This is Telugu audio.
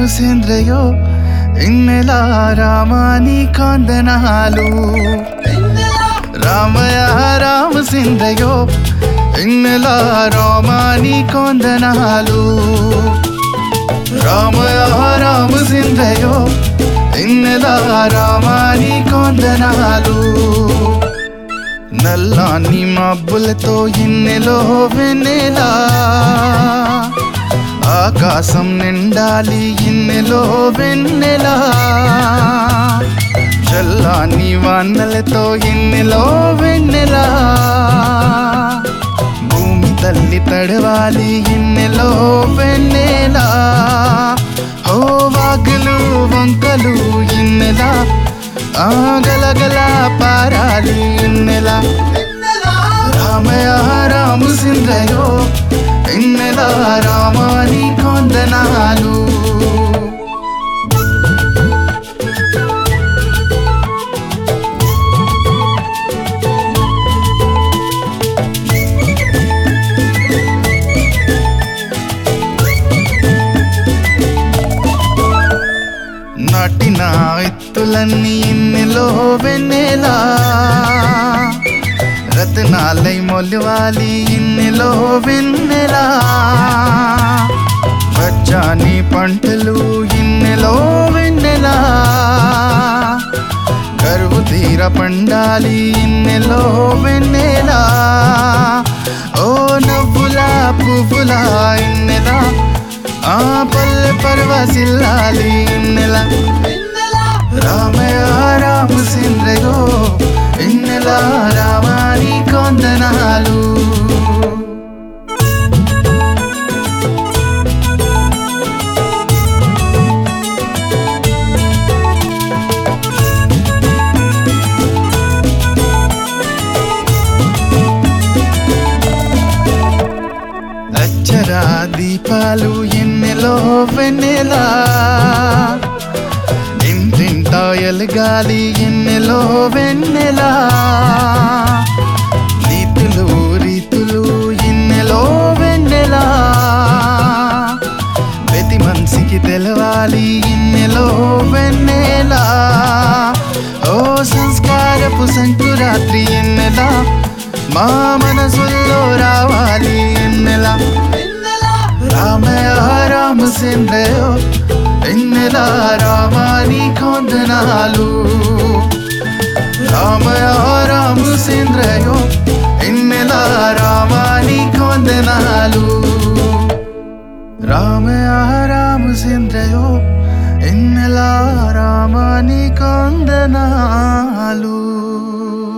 రామచంద్రయో ఇన్నెల రామాని కొందనాలు రామయ రామచంద్రయో ఇన్నెల రామాని కొందనాలు రామయ రామచంద్రయో ఇన్నెల రామాని కొందనాలు నల్లాని మబ్బులతో ఇన్నెలో వెన్నెలా ఆకాశం నిండాలి ఇన్నెలో వెన్నెలా చల్లాని వానలతో ఇన్నెలో వెన్నెలా భూమి తల్లి తడవాలి ఇన్నెలో వెన్నెలా ఓ వాగులు వంకలు ఇన్నెలా గలగల పారాలి ఇన్నెలా రామయ రామచంద్రయో ఇన్నెల రామాని కొందనాలు నాటిన ఎత్తులన్నీ ఇన్నెలో వెన్నెలా రత్నాలై మొలవాలి ఇన్నెలో వెన్నెలా పచ్చని పంటలు ఇన్నెలో వెన్నెలా కరువు తీర పండాలి ఇన్నెలో వెన్నెలా ఓ నవ్వులా పువ్వులా ఇన్నెలా పల్లె పర్వసిల్లాలి ఇన్నెలా రామయ రామచంద్రయో ఇన్నెల రామాని కొందనాలు అక్షరా దీపాలు ఎన్నెలో వెన్నెలా ఇంటింటా ఎలగాలి ఎన్నెలో వెన్నెలా నీతులు రీతులు ఎన్నెలో వెన్నెలా ప్రతి మనిషికి తెలవాలి ఎన్నెలో వెన్నెలా ఓ సంస్కారపు సంకురాత్రి ఎన్నెలా మా మనసుల్లో రావాలి ఎన్నెలా రామయ రామచంద్రయో ఇన్నెల రామాని కొందనాలు రామయ రామచంద్రయో ఇన్నెల రామాని కొందనాలు రామయ రామచంద్రయో ఇన్నెల రామాని కొందనాలు